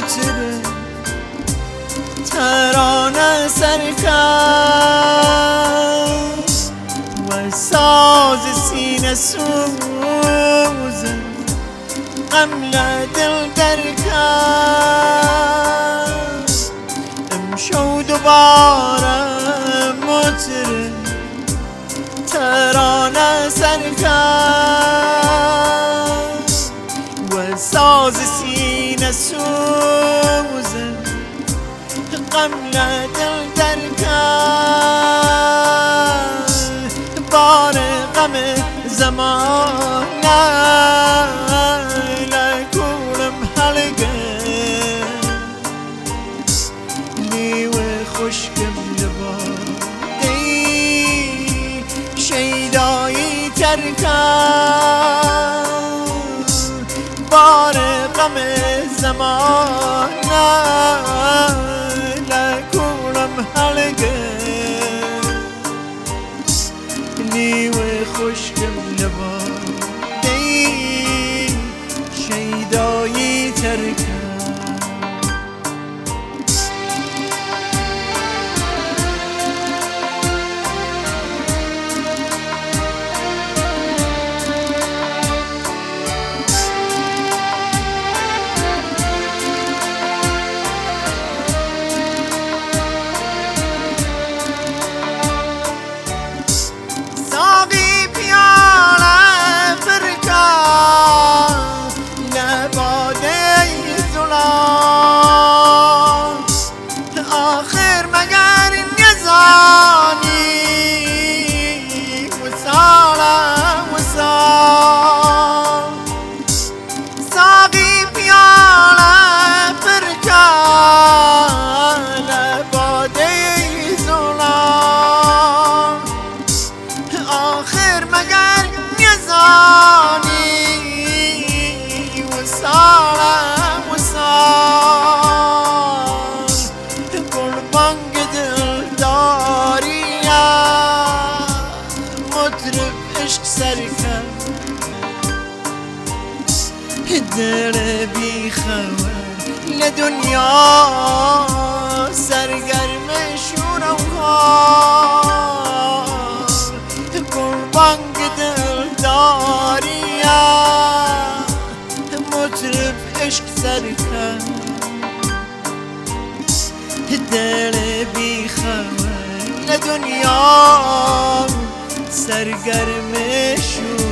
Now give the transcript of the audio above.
مطرب ترانه سرکش و ساز سینه سوز غمل دل درکش امشو دوباره مطرب ترانه سرکش و ساز سینه سوز غمل دل درکش بار غم زمانه لکولم حلقه لیو خشکم لبادی شیدایی ترکش بار غم زمانه لکولم حلقه لیو خشکم لبادی شیدایی ترکش دل بی خبر لدنیا سرگرم شور و حال قربان دل داریا مطرب عشق سرکن دل بی خبر لدنیا سرگرم شور